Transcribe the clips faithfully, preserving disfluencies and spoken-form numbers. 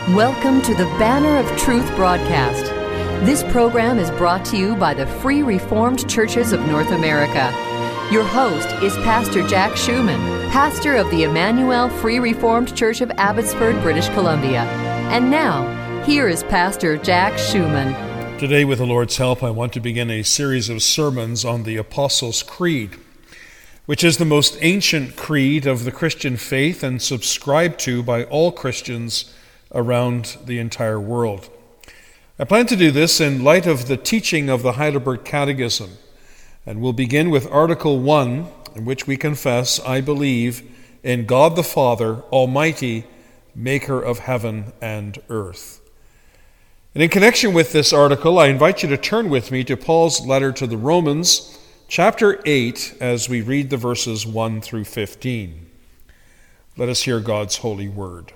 Welcome to the Banner of Truth broadcast. This program is brought to you by the Free Reformed Churches of North America. Your host is Pastor Jack Schumann, pastor of the Emmanuel Free Reformed Church of Abbotsford, British Columbia. And now, here is Pastor Jack Schumann. Today, with the Lord's help, I want to begin a series of sermons on the Apostles' Creed, which is the most ancient creed of the Christian faith and subscribed to by all Christians around the entire world. I plan to do this in light of the teaching of the Heidelberg Catechism, and we'll begin with Article one, in which we confess, I believe in God the Father, Almighty, Maker of heaven and earth. And in connection with this article, I invite you to turn with me to Paul's letter to the Romans, chapter eight, as we read the verses one through fifteen. Let us hear God's holy word.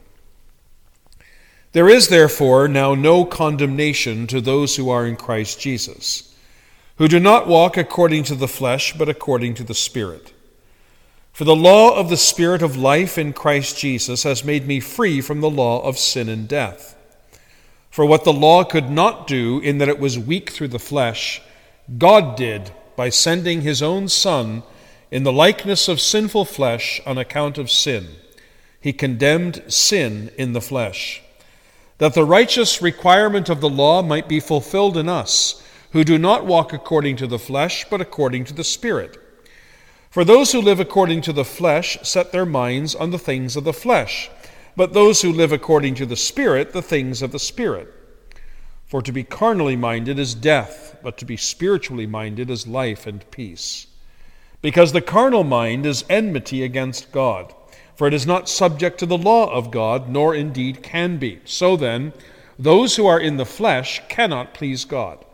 There is therefore now no condemnation to those who are in Christ Jesus, who do not walk according to the flesh, but according to the Spirit. For the law of the Spirit of life in Christ Jesus has made me free from the law of sin and death. For what the law could not do, in that it was weak through the flesh, God did by sending his own Son in the likeness of sinful flesh on account of sin. He condemned sin in the flesh, that the righteous requirement of the law might be fulfilled in us, who do not walk according to the flesh, but according to the Spirit. For those who live according to the flesh set their minds on the things of the flesh, but those who live according to the Spirit, the things of the Spirit. For to be carnally minded is death, but to be spiritually minded is life and peace. Because the carnal mind is enmity against God, for it is not subject to the law of God, nor indeed can be. So then, those who are in the flesh cannot please God.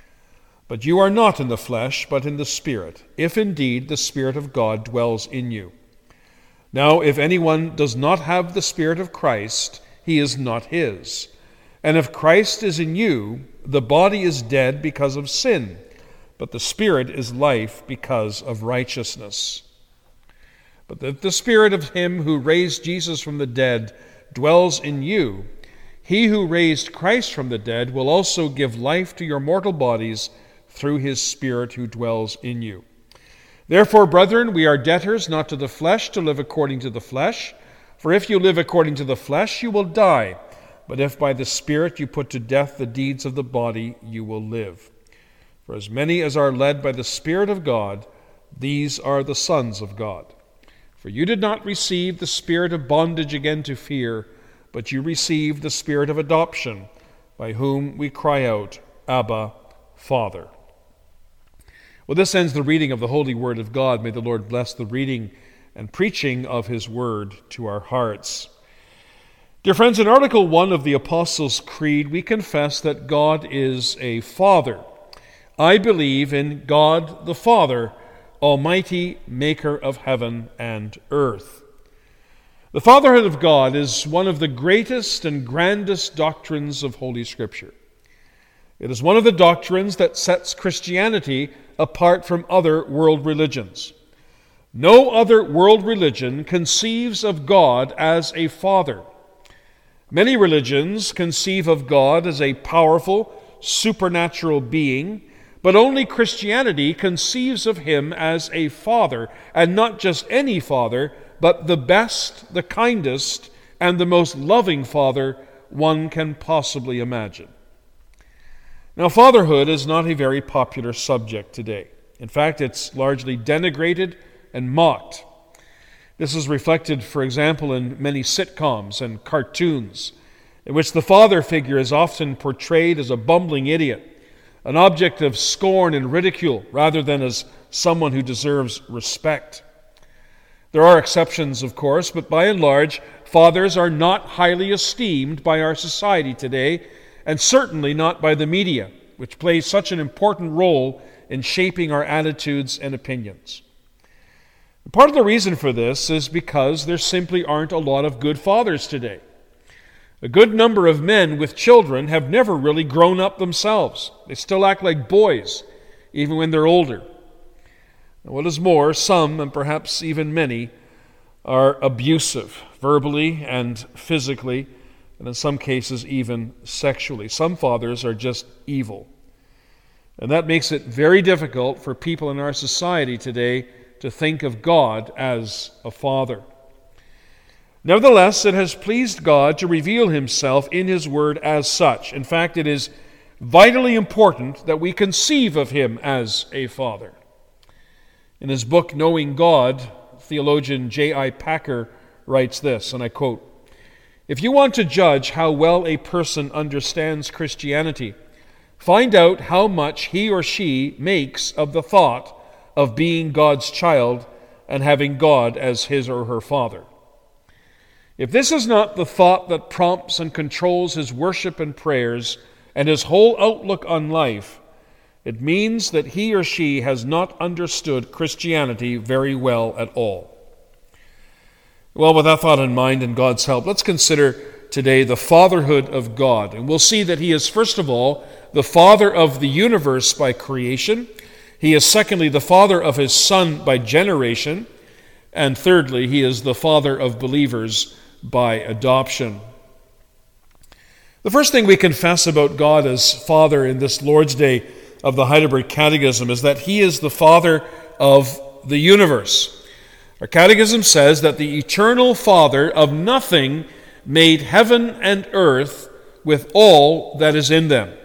But you are not in the flesh, but in the Spirit, if indeed the Spirit of God dwells in you. Now, if anyone does not have the Spirit of Christ, he is not his. And if Christ is in you, the body is dead because of sin, but the Spirit is life because of righteousness. But if the Spirit of him who raised Jesus from the dead dwells in you, he who raised Christ from the dead will also give life to your mortal bodies through his Spirit who dwells in you. Therefore, brethren, we are debtors not to the flesh to live according to the flesh. For if you live according to the flesh, you will die. But if by the Spirit you put to death the deeds of the body, you will live. For as many as are led by the Spirit of God, these are the sons of God. For you did not receive the spirit of bondage again to fear, but you received the Spirit of adoption, by whom we cry out, Abba, Father. Well, this ends the reading of the holy word of God. May the Lord bless the reading and preaching of his word to our hearts. Dear friends, in Article one of the Apostles' Creed, we confess that God is a Father. I believe in God the Father, Almighty, Maker of heaven and earth. The fatherhood of God is one of the greatest and grandest doctrines of Holy Scripture. It is one of the doctrines that sets Christianity apart from other world religions. No other world religion conceives of God as a father. Many religions conceive of God as a powerful, supernatural being, but only Christianity conceives of him as a father, and not just any father, but the best, the kindest, and the most loving father one can possibly imagine. Now, fatherhood is not a very popular subject today. In fact, it's largely denigrated and mocked. This is reflected, for example, in many sitcoms and cartoons, in which the father figure is often portrayed as a bumbling idiot, an object of scorn and ridicule, rather than as someone who deserves respect. There are exceptions, of course, but by and large, fathers are not highly esteemed by our society today, and certainly not by the media, which plays such an important role in shaping our attitudes and opinions. Part of the reason for this is because there simply aren't a lot of good fathers today. A good number of men with children have never really grown up themselves. They still act like boys, even when they're older. And what is more, some, and perhaps even many, are abusive, verbally and physically, and in some cases even sexually. Some fathers are just evil. And that makes it very difficult for people in our society today to think of God as a father. Nevertheless, it has pleased God to reveal himself in his word as such. In fact, it is vitally important that we conceive of him as a father. In his book, Knowing God, theologian J I Packer writes this, and I quote, "If you want to judge how well a person understands Christianity, find out how much he or she makes of the thought of being God's child and having God as his or her father. If this is not the thought that prompts and controls his worship and prayers and his whole outlook on life, it means that he or she has not understood Christianity very well at all." Well, with that thought in mind and God's help, let's consider today the fatherhood of God. And we'll see that he is, first of all, the father of the universe by creation. He is, secondly, the father of his Son by generation. And thirdly, he is the father of believers by adoption. The first thing we confess about God as Father in this Lord's Day of the Heidelberg Catechism is that he is the Father of the universe. Our Catechism says that the eternal Father of nothing made heaven and earth with all that is in them.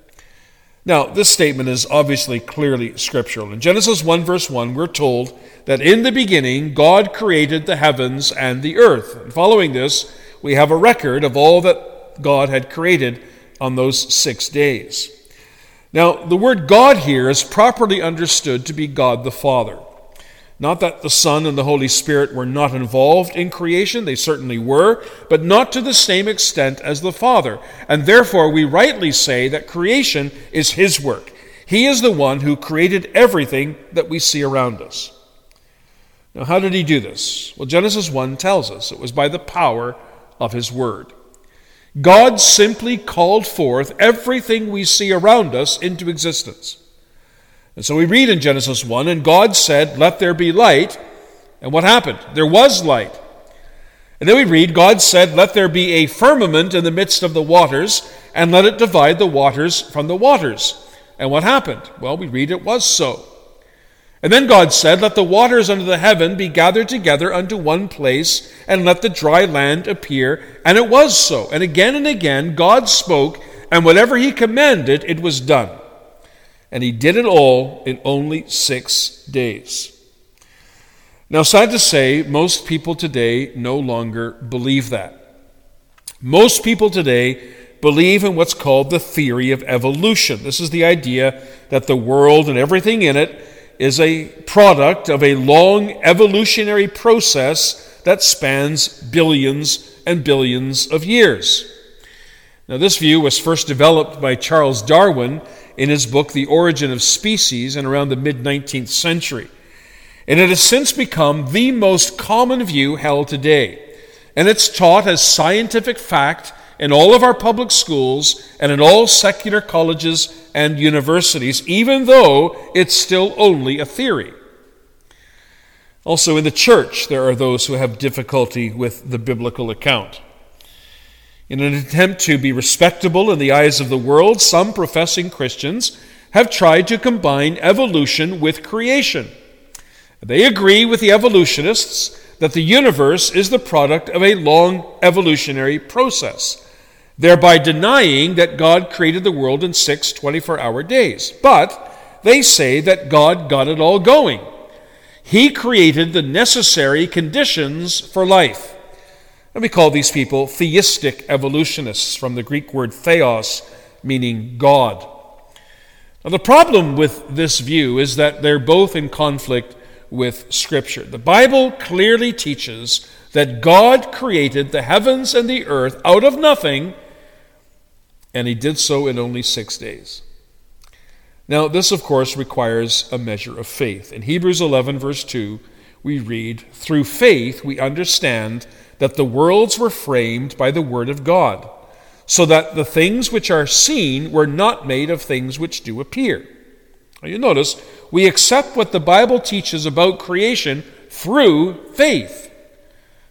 Now, this statement is obviously clearly scriptural. In Genesis one verse one, we're told that in the beginning God created the heavens and the earth. And following this, we have a record of all that God had created on those six days. Now, the word God here is properly understood to be God the Father. Not that the Son and the Holy Spirit were not involved in creation, they certainly were, but not to the same extent as the Father. And therefore we rightly say that creation is his work. He is the one who created everything that we see around us. Now, how did he do this? Well, Genesis one tells us it was by the power of his word. God simply called forth everything we see around us into existence. And so we read in Genesis one, and God said, "Let there be light." And what happened? There was light. And then we read, God said, "Let there be a firmament in the midst of the waters, and let it divide the waters from the waters." And what happened? Well, we read it was so. And then God said, "Let the waters under the heaven be gathered together unto one place, and let the dry land appear." And it was so. And again and again God spoke, and whatever he commanded, it was done. And he did it all in only six days. Now, sad to say, most people today no longer believe that. Most people today believe in what's called the theory of evolution. This is the idea that the world and everything in it is a product of a long evolutionary process that spans billions and billions of years. Now, this view was first developed by Charles Darwin in his book, The Origin of Species, in around the mid-nineteenth century. And it has since become the most common view held today. And it's taught as scientific fact in all of our public schools and in all secular colleges and universities, even though it's still only a theory. Also, in the church, there are those who have difficulty with the biblical account. In an attempt to be respectable in the eyes of the world, some professing Christians have tried to combine evolution with creation. They agree with the evolutionists that the universe is the product of a long evolutionary process, thereby denying that God created the world in six twenty-four hour days. But they say that God got it all going. He created the necessary conditions for life. And we call these people theistic evolutionists, from the Greek word theos, meaning God. Now, the problem with this view is that they're both in conflict with Scripture. The Bible clearly teaches that God created the heavens and the earth out of nothing, and he did so in only six days. Now, this, of course, requires a measure of faith. In Hebrews eleven, verse two, we read, "Through faith we understand that the worlds were framed by the word of God, so that the things which are seen were not made of things which do appear." Now, you notice, we accept what the Bible teaches about creation through faith.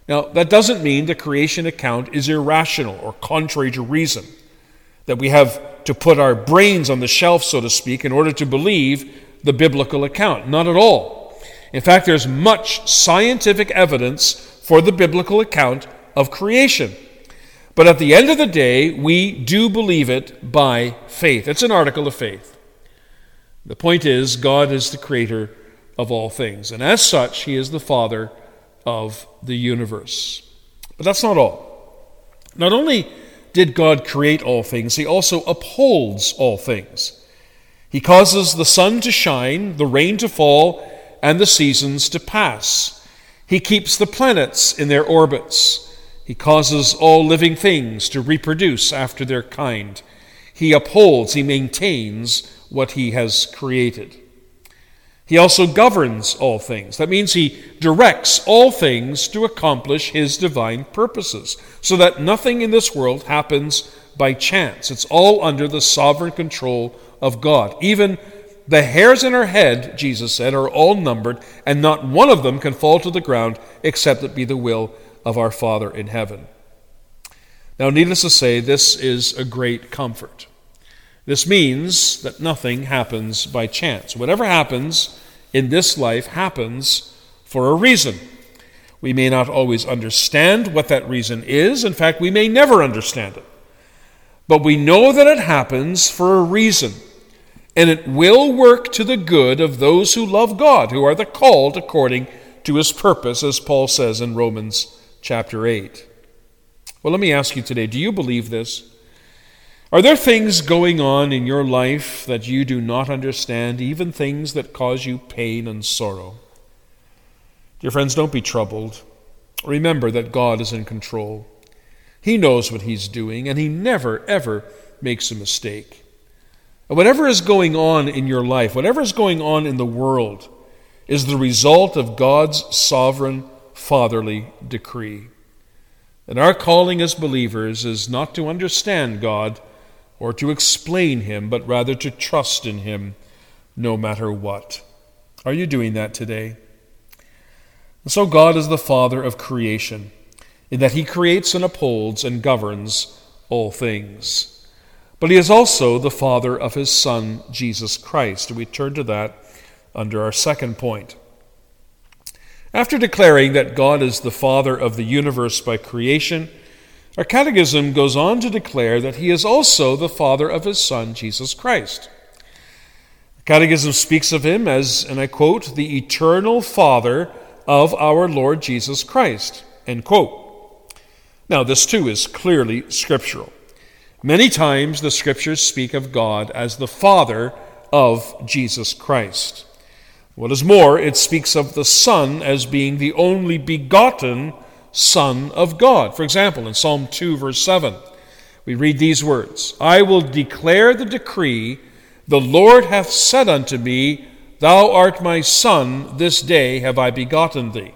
Now, that doesn't mean the creation account is irrational or contrary to reason, that we have to put our brains on the shelf, so to speak, in order to believe the biblical account. Not at all. In fact, there's much scientific evidence for the biblical account of creation. But at the end of the day, we do believe it by faith. It's an article of faith. The point is, God is the creator of all things, and as such, he is the Father of the universe. But that's not all. Not only did God create all things, he also upholds all things. He causes the sun to shine, the rain to fall, and the seasons to pass. He keeps the planets in their orbits. He causes all living things to reproduce after their kind. He upholds, he maintains what he has created. He also governs all things. That means he directs all things to accomplish his divine purposes, so that nothing in this world happens by chance. It's all under the sovereign control of God. Even the hairs in our head, Jesus said, are all numbered, and not one of them can fall to the ground except it be the will of our Father in heaven. Now, needless to say, this is a great comfort. This means that nothing happens by chance. Whatever happens in this life happens for a reason. We may not always understand what that reason is. In fact, we may never understand it. But we know that it happens for a reason, and it will work to the good of those who love God, who are the called according to his purpose, as Paul says in Romans chapter eight. Well, let me ask you today, do you believe this? Are there things going on in your life that you do not understand, even things that cause you pain and sorrow? Dear friends, don't be troubled. Remember that God is in control. He knows what he's doing, and he never, ever makes a mistake. And whatever is going on in your life, whatever is going on in the world, is the result of God's sovereign, fatherly decree. And our calling as believers is not to understand God or to explain him, but rather to trust in him no matter what. Are you doing that today? And so God is the Father of creation, in that he creates and upholds and governs all things. But he is also the Father of his Son, Jesus Christ. And we turn to that under our second point. After declaring that God is the Father of the universe by creation, our catechism goes on to declare that he is also the Father of his Son, Jesus Christ. The catechism speaks of him as, and I quote, the eternal Father of our Lord Jesus Christ, end quote. Now, this too is clearly scriptural. Many times the scriptures speak of God as the Father of Jesus Christ. What is more, it speaks of the Son as being the only begotten Son of God. For example, in Psalm two, verse seven, we read these words, I will declare the decree, the Lord hath said unto me, Thou art my Son, this day have I begotten thee.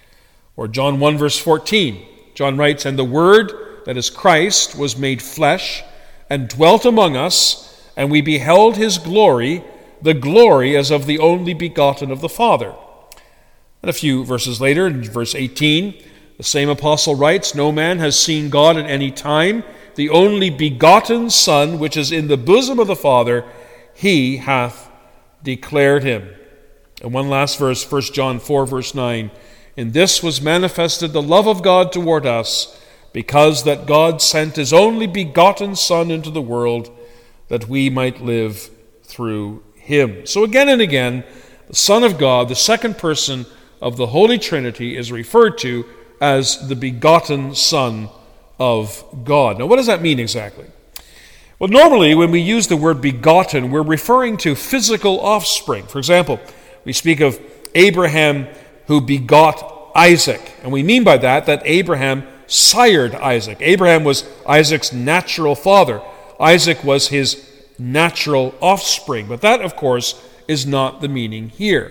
Or John one, verse fourteen, John writes, And the Word, that is Christ, was made flesh, and dwelt among us, and we beheld his glory, the glory as of the only begotten of the Father. And a few verses later, in verse eighteen, the same apostle writes, No man has seen God at any time. The only begotten Son, which is in the bosom of the Father, he hath declared him. And one last verse, First John four, verse nine. In this was manifested the love of God toward us, because that God sent his only begotten Son into the world, that we might live through him. So again and again, the Son of God, the second person of the Holy Trinity, is referred to as the begotten Son of God. Now, what does that mean exactly? Well, normally when we use the word begotten, we're referring to physical offspring. For example, we speak of Abraham who begot Isaac, and we mean by that that Abraham sired Isaac. Abraham was Isaac's natural father. Isaac was his natural offspring. But that, of course, is not the meaning here.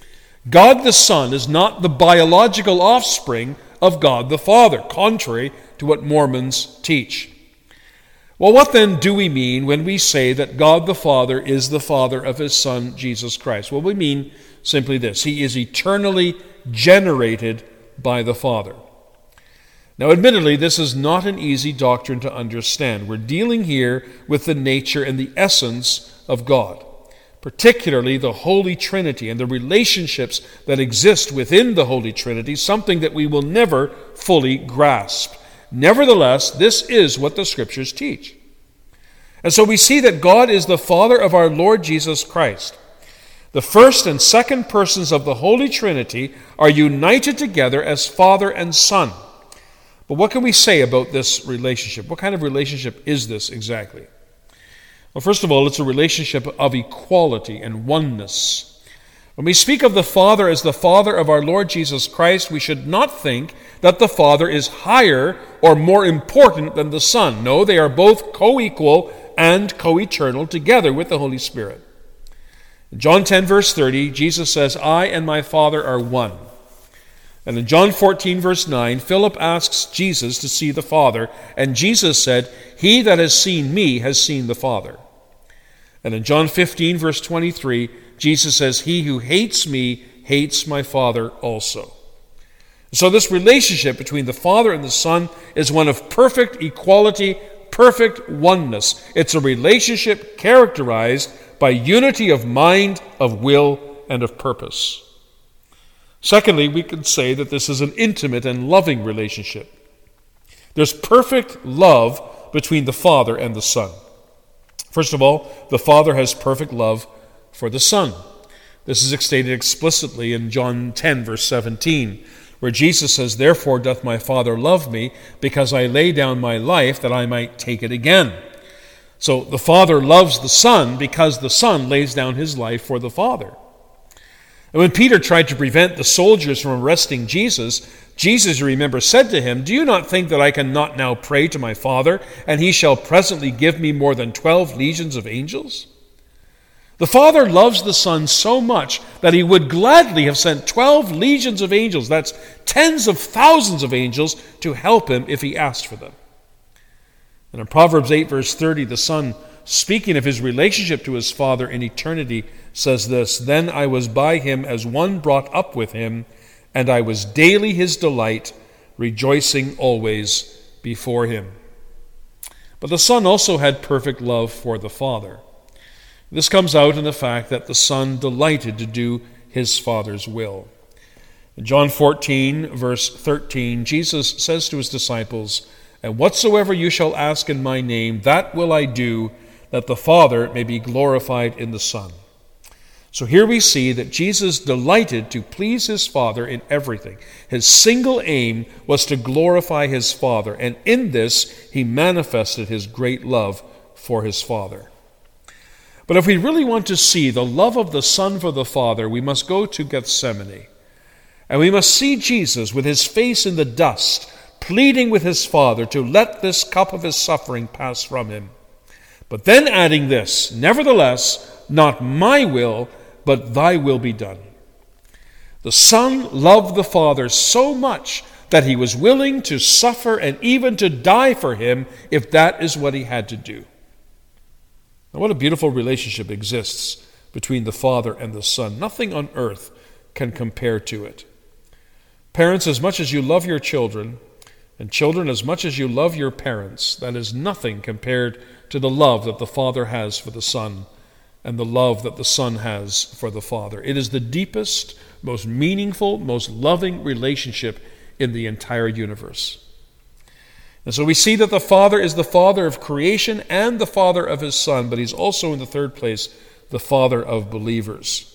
God the Son is not the biological offspring of God the Father, contrary to what Mormons teach. Well, what then do we mean when we say that God the Father is the Father of his Son, Jesus Christ? Well, we mean simply this. He is eternally generated by the Father. Now, admittedly, this is not an easy doctrine to understand. We're dealing here with the nature and the essence of God, particularly the Holy Trinity and the relationships that exist within the Holy Trinity, something that we will never fully grasp. Nevertheless, this is what the Scriptures teach. And so we see that God is the Father of our Lord Jesus Christ. The first and second persons of the Holy Trinity are united together as Father and Son. But what can we say about this relationship? What kind of relationship is this exactly? Well, first of all, it's a relationship of equality and oneness. When we speak of the Father as the Father of our Lord Jesus Christ, we should not think that the Father is higher or more important than the Son. No, they are both co-equal and co-eternal together with the Holy Spirit. In John ten, verse thirty, Jesus says, I and my Father are one. And in John fourteen, verse nine, Philip asks Jesus to see the Father, and Jesus said, he that has seen me has seen the Father. And in John fifteen, verse twenty-three, Jesus says, he who hates me hates my Father also. So this relationship between the Father and the Son is one of perfect equality, perfect oneness. It's a relationship characterized by unity of mind, of will, and of purpose. Secondly, we can say that this is an intimate and loving relationship. There's perfect love between the Father and the Son. First of all, the Father has perfect love for the Son. This is stated explicitly in John ten, verse seventeen, where Jesus says, therefore doth my Father love me, because I lay down my life that I might take it again. So the Father loves the Son because the Son lays down his life for the Father. And when Peter tried to prevent the soldiers from arresting Jesus, Jesus, you remember, said to him, do you not think that I can not now pray to my Father, and he shall presently give me more than twelve legions of angels? The Father loves the Son so much that he would gladly have sent twelve legions of angels, that's tens of thousands of angels, to help him if he asked for them. And in Proverbs eight, verse thirty, the Son, speaking of his relationship to his Father in eternity, says this, then I was by him as one brought up with him, and I was daily his delight, rejoicing always before him. But the Son also had perfect love for the Father. This comes out in the fact that the Son delighted to do his Father's will. In John fourteen, verse thirteen, Jesus says to his disciples, and whatsoever you shall ask in my name, that will I do, that the Father may be glorified in the Son. So here we see that Jesus delighted to please his Father in everything. His single aim was to glorify his Father, and in this he manifested his great love for his Father. But if we really want to see the love of the Son for the Father, we must go to Gethsemane. And we must see Jesus with his face in the dust, pleading with his Father to let this cup of his suffering pass from him. But then adding this, nevertheless, not my will, but thy will be done. The Son loved the Father so much that he was willing to suffer and even to die for him if that is what he had to do. Now, what a beautiful relationship exists between the Father and the Son. Nothing on earth can compare to it. Parents, as much as you love your children, and children, as much as you love your parents, that is nothing compared to the love that the Father has for the Son and the love that the Son has for the Father. It is the deepest, most meaningful, most loving relationship in the entire universe. And so we see that the Father is the Father of creation and the Father of his Son, but he's also, in the third place, the Father of believers.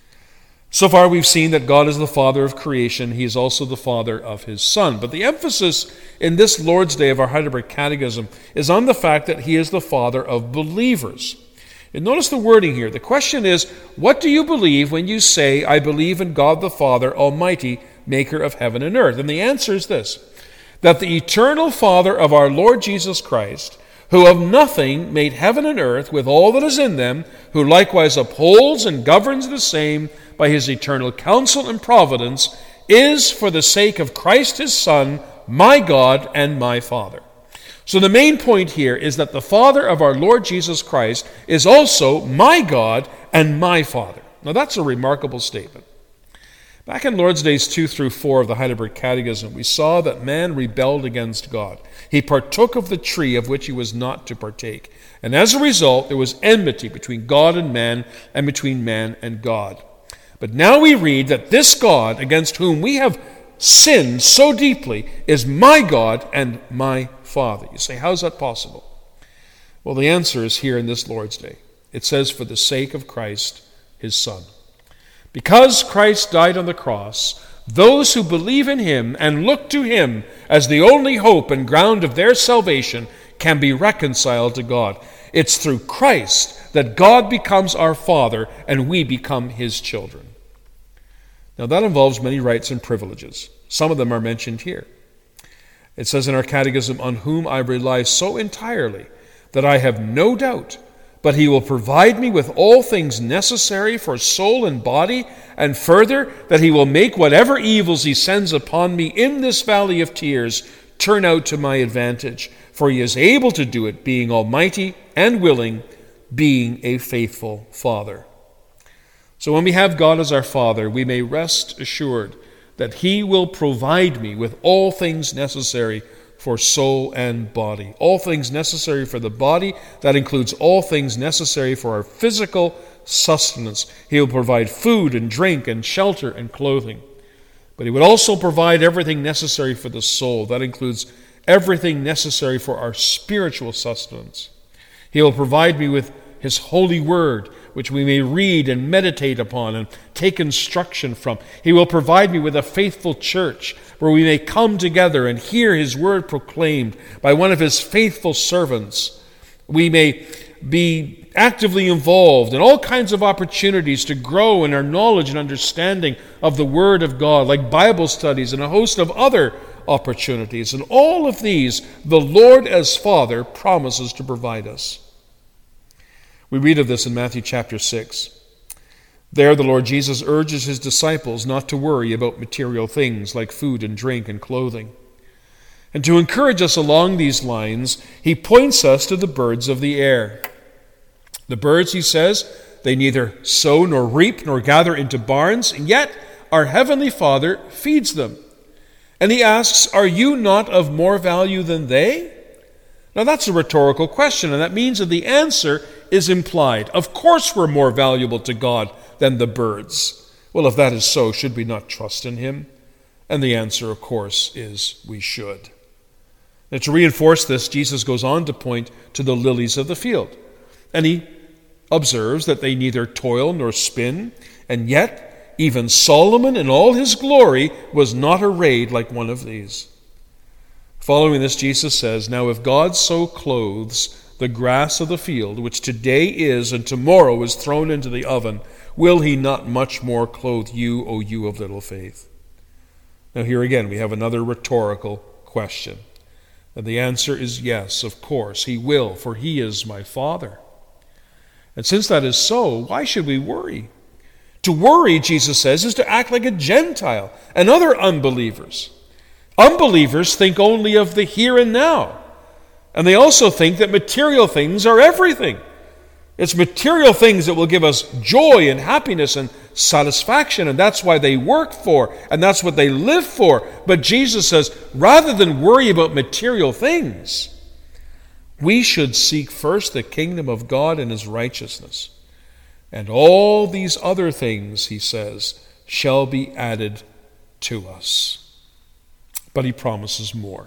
So far we've seen that God is the Father of creation. He is also the Father of his Son. But the emphasis in this Lord's Day of our Heidelberg Catechism is on the fact that he is the Father of believers. And notice the wording here. The question is, what do you believe when you say, I believe in God the Father Almighty, maker of heaven and earth? And the answer is this, that the eternal Father of our Lord Jesus Christ, who of nothing made heaven and earth with all that is in them, who likewise upholds and governs the same by his eternal counsel and providence, is for the sake of Christ his Son, my God and my Father. So the main point here is that the Father of our Lord Jesus Christ is also my God and my Father. Now that's a remarkable statement. Back in Lord's Days two through four of the Heidelberg Catechism, we saw that man rebelled against God. He partook of the tree of which he was not to partake. And as a result, there was enmity between God and man, and between man and God. But now we read that this God, against whom we have sinned so deeply, is my God and my Father. You say, how is that possible? Well, the answer is here in this Lord's Day. It says, for the sake of Christ, his Son. Because Christ died on the cross, those who believe in him and look to him as the only hope and ground of their salvation can be reconciled to God. It's through Christ that God becomes our Father and we become his children. Now that involves many rights and privileges. Some of them are mentioned here. It says in our catechism, on whom I rely so entirely that I have no doubt, but he will provide me with all things necessary for soul and body, and further, that he will make whatever evils he sends upon me in this valley of tears turn out to my advantage, for he is able to do it, being almighty and willing, being a faithful Father. So when we have God as our Father, we may rest assured that he will provide me with all things necessary for soul and body. All things necessary for the body, that includes all things necessary for our physical sustenance. He will provide food and drink and shelter and clothing. But he would also provide everything necessary for the soul. That includes everything necessary for our spiritual sustenance. He will provide me with his holy word, which we may read and meditate upon and take instruction from. He will provide me with a faithful church where we may come together and hear his word proclaimed by one of his faithful servants. We may be actively involved in all kinds of opportunities to grow in our knowledge and understanding of the word of God, like Bible studies and a host of other opportunities. And all of these, the Lord as Father promises to provide us. We read of this in Matthew chapter six. There the Lord Jesus urges his disciples not to worry about material things like food and drink and clothing. And to encourage us along these lines, he points us to the birds of the air. The birds, he says, they neither sow nor reap nor gather into barns, and yet our heavenly Father feeds them. And he asks, are you not of more value than they? Now that's a rhetorical question, and that means that the answer is implied. Of course we're more valuable to God than the birds. Well, if that is so, should we not trust in him? And the answer, of course, is we should. Now, to reinforce this, Jesus goes on to point to the lilies of the field. And he observes that they neither toil nor spin, and yet even Solomon in all his glory was not arrayed like one of these. Following this, Jesus says, now if God so clothes the grass of the field, which today is and tomorrow is thrown into the oven, will he not much more clothe you, O you of little faith? Now here again we have another rhetorical question. And the answer is yes, of course, he will, for he is my Father. And since that is so, why should we worry? To worry, Jesus says, is to act like a Gentile and other unbelievers. Unbelievers think only of the here and now. And they also think that material things are everything. It's material things that will give us joy and happiness and satisfaction, and that's why they work for, and that's what they live for. But Jesus says, rather than worry about material things, we should seek first the kingdom of God and his righteousness. And all these other things, he says, shall be added to us. But he promises more.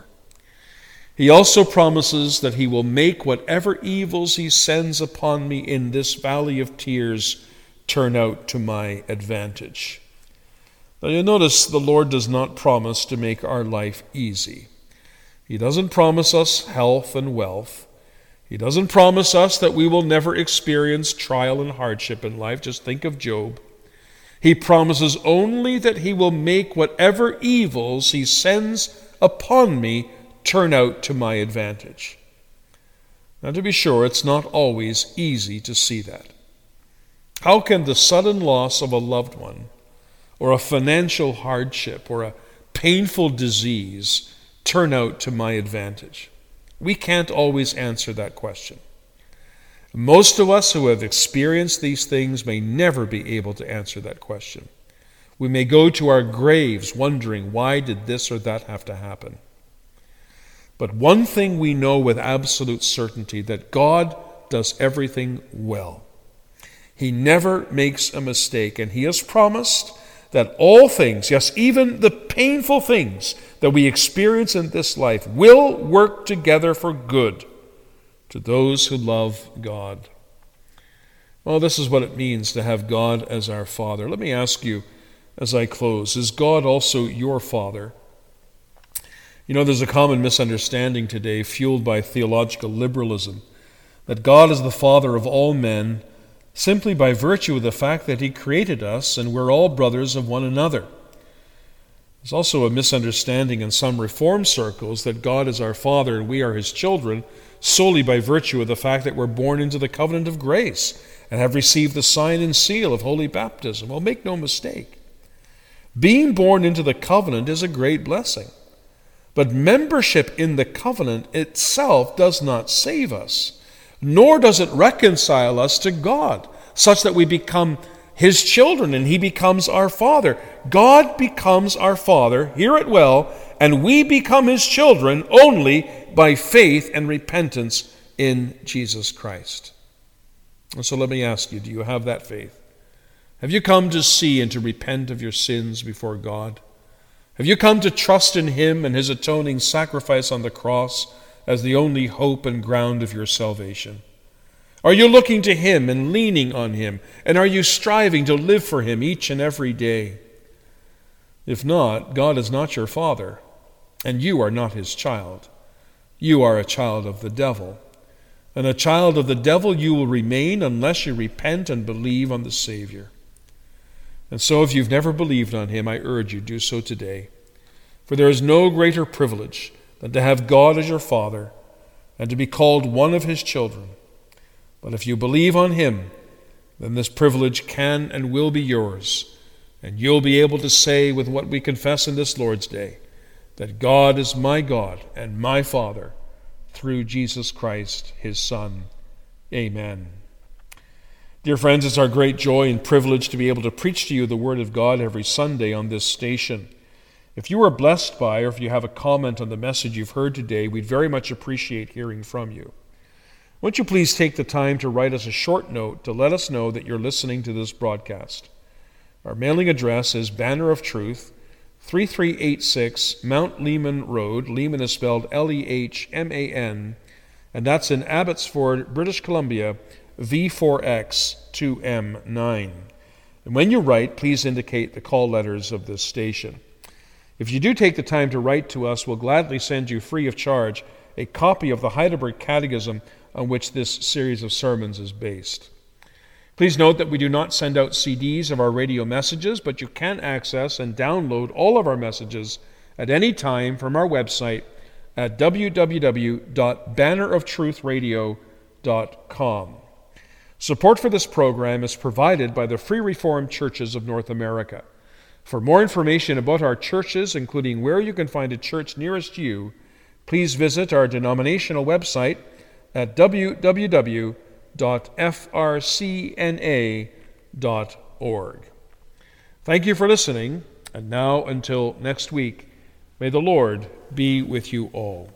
He also promises that he will make whatever evils he sends upon me in this valley of tears turn out to my advantage. Now you'll notice the Lord does not promise to make our life easy. He doesn't promise us health and wealth. He doesn't promise us that we will never experience trial and hardship in life. Just think of Job. He promises only that he will make whatever evils he sends upon me turn out to my advantage. Now, to be sure, it's not always easy to see that. How can the sudden loss of a loved one, or a financial hardship, or a painful disease turn out to my advantage? We can't always answer that question. Most of us who have experienced these things may never be able to answer that question. We may go to our graves wondering, why did this or that have to happen? But one thing we know with absolute certainty, that God does everything well. He never makes a mistake, and He has promised that all things, yes, even the painful things that we experience in this life, will work together for good to those who love God. Well, this is what it means to have God as our Father. Let me ask you as I close, is God also your Father? You know, there's a common misunderstanding today, fueled by theological liberalism, that God is the Father of all men simply by virtue of the fact that He created us and we're all brothers of one another. There's also a misunderstanding in some Reformed circles that God is our Father and we are His children solely by virtue of the fact that we're born into the covenant of grace and have received the sign and seal of holy baptism. Well, make no mistake. Being born into the covenant is a great blessing. But membership in the covenant itself does not save us, nor does it reconcile us to God, such that we become His children and He becomes our Father. God becomes our Father, hear it well, and we become His children only by faith and repentance in Jesus Christ. And so let me ask you, do you have that faith? Have you come to see and to repent of your sins before God? Have you come to trust in Him and His atoning sacrifice on the cross as the only hope and ground of your salvation? Are you looking to Him and leaning on Him? And are you striving to live for Him each and every day? If not, God is not your Father, and you are not His child. You are a child of the devil. And a child of the devil you will remain unless you repent and believe on the Savior. And so if you've never believed on Him, I urge you, do so today. For there is no greater privilege than to have God as your Father and to be called one of His children. But if you believe on Him, then this privilege can and will be yours, and you'll be able to say with what we confess in this Lord's Day, that God is my God and my Father through Jesus Christ, His Son. Amen. Dear friends, it's our great joy and privilege to be able to preach to you the Word of God every Sunday on this station. If you are blessed by, or if you have a comment on the message you've heard today, we'd very much appreciate hearing from you. Won't you please take the time to write us a short note to let us know that you're listening to this broadcast. Our mailing address is Banner of Truth, thirty-three eighty-six Mount Lehman Road. Lehman is spelled L E H M A N, and that's in Abbotsford, British Columbia, V four X two M nine. And when you write, please indicate the call letters of this station. If you do take the time to write to us, we'll gladly send you free of charge a copy of the Heidelberg Catechism on which this series of sermons is based. Please note that we do not send out C Ds of our radio messages, but you can access and download all of our messages at any time from our website at w w w dot banner of truth radio dot com. Support for this program is provided by the Free Reformed Churches of North America. For more information about our churches, including where you can find a church nearest you, please visit our denominational website at w w w dot f r c n a dot org. Thank you for listening, and now until next week, may the Lord be with you all.